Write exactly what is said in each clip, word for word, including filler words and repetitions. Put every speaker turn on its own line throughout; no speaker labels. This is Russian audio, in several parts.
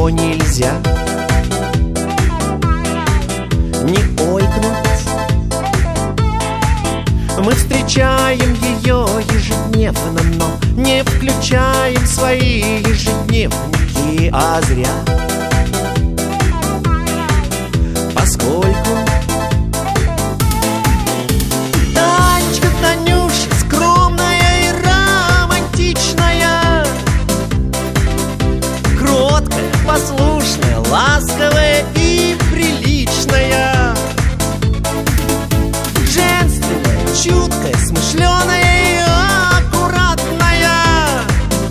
что нельзя не ойкнуть. Мы встречаем ее ежедневно, но не включаем свои ежедневники, а зря, поскольку Танечка, Танюша, скромная и романтичная, кроткая, послушная, ласковая и приличная, женственная, чуткая, смышленая и аккуратная.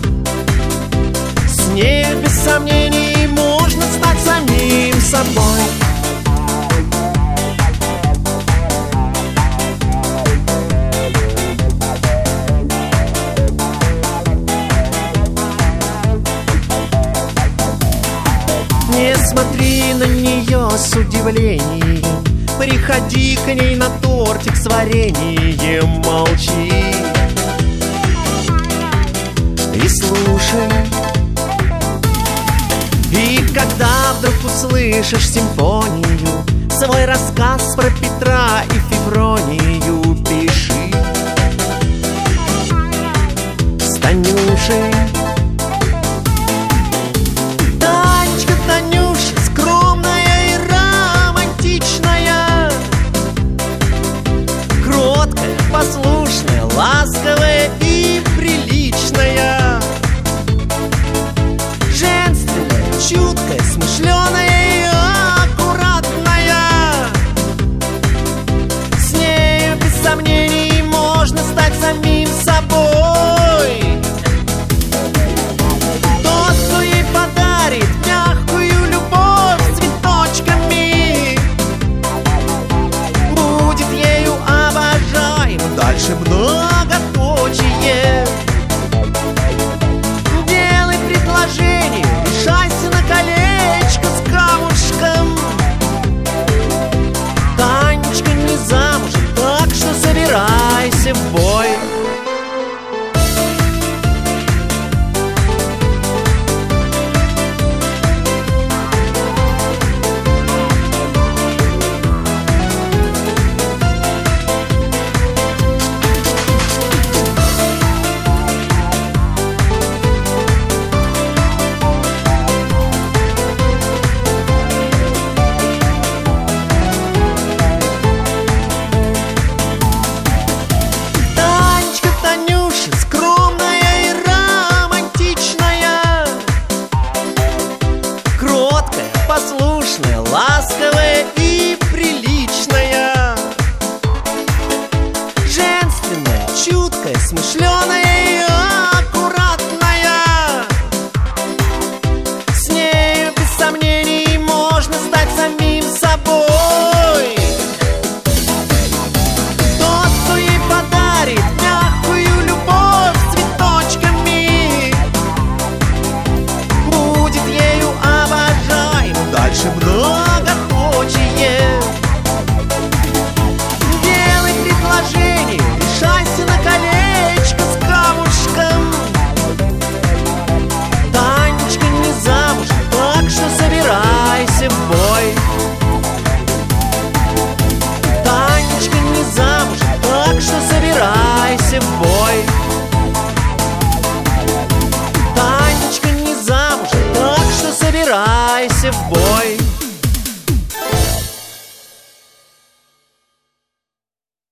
С ней без сомнений можно стать самим собой. Не смотри на нее с удивлением, приходи к ней на тортик с вареньем, молчи и слушай. И когда вдруг услышишь симфонию, свой рассказ про Петра и Февронию пиши. С Танюшей